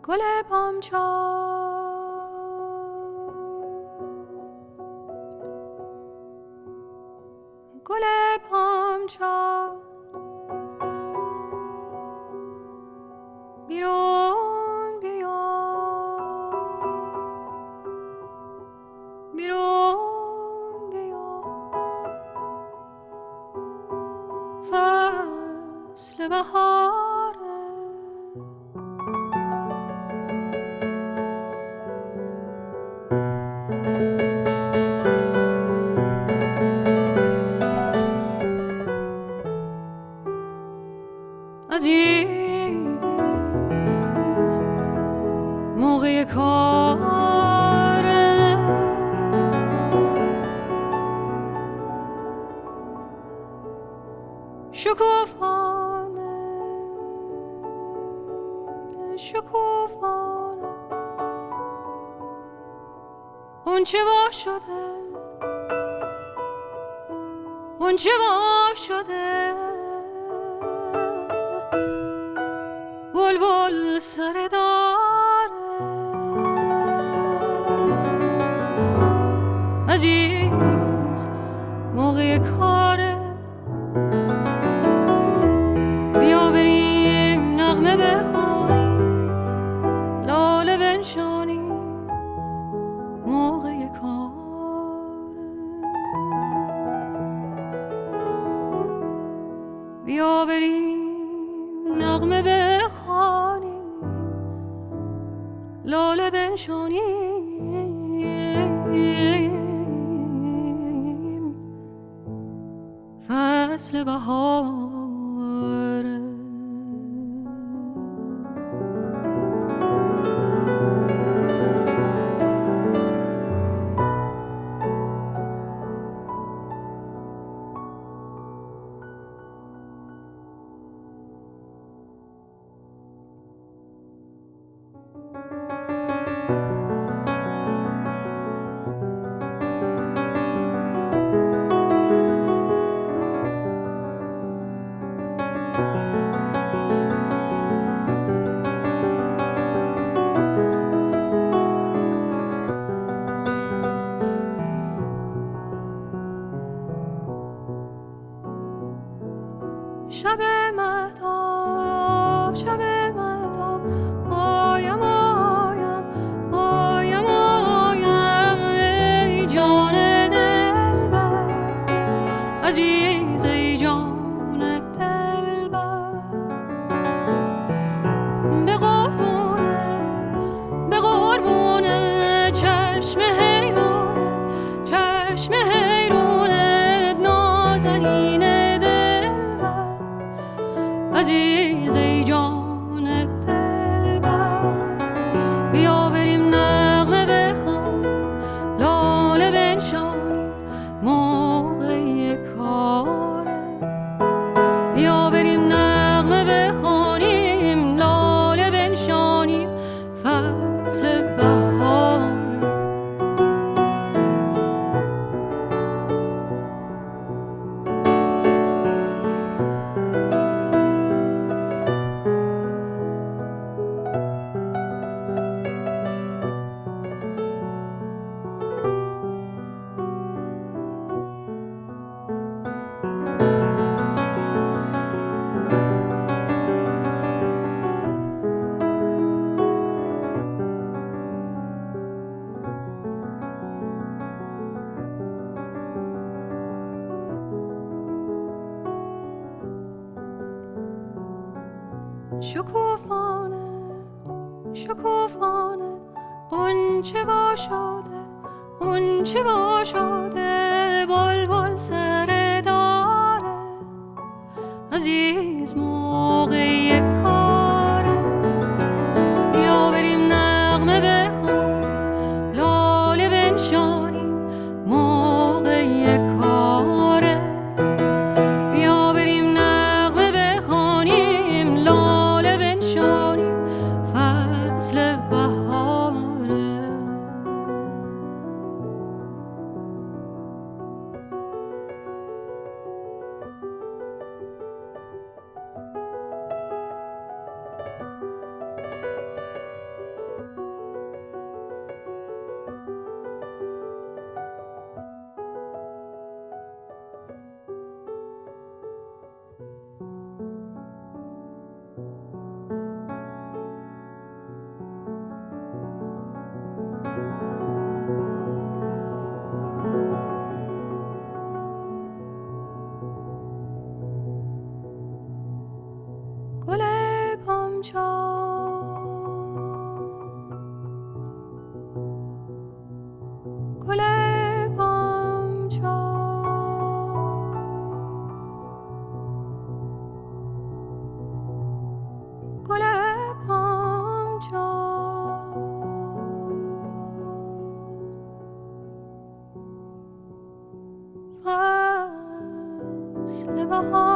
گل پامچا گل پامچا بیرون بیا بیرون بیا فصل بهاره عزیز موقع کاره شکوفانه شکوفانه اون چه وا شده اون چه وا شده بلبل سر داره عزیز موقع کاره بیا بریم نغمه بخوانیم لاله بنشانیم موقع کاره بیا بریم نغمه بخوانیم لاله بنشانیم فصل بهاره شب مهتاب شب مهتاب آیم آیم آیم آیم ای جان دلبر عزیز ای جان دلبر به قربونه چشم حیرونه نازنین عزیز ای جان دلبر بیا بریم نغمه بخوانیم لاله بنشانیم موقع کاره بیا بریم نغمه بخوانیم لاله بنشانیم فصل بهاره شکوفانه شکوفانه اون چه وا شده اون چه وا شده بلبل سر داره عزیز موقع کاره بیا بریم نغمه بخوانیم لاله بنشانیم موقع کاره بیا بریم نغمه بخوانیم لاله بنشانیم فصل بهاره گل پامچو گل پامچو فصل بهار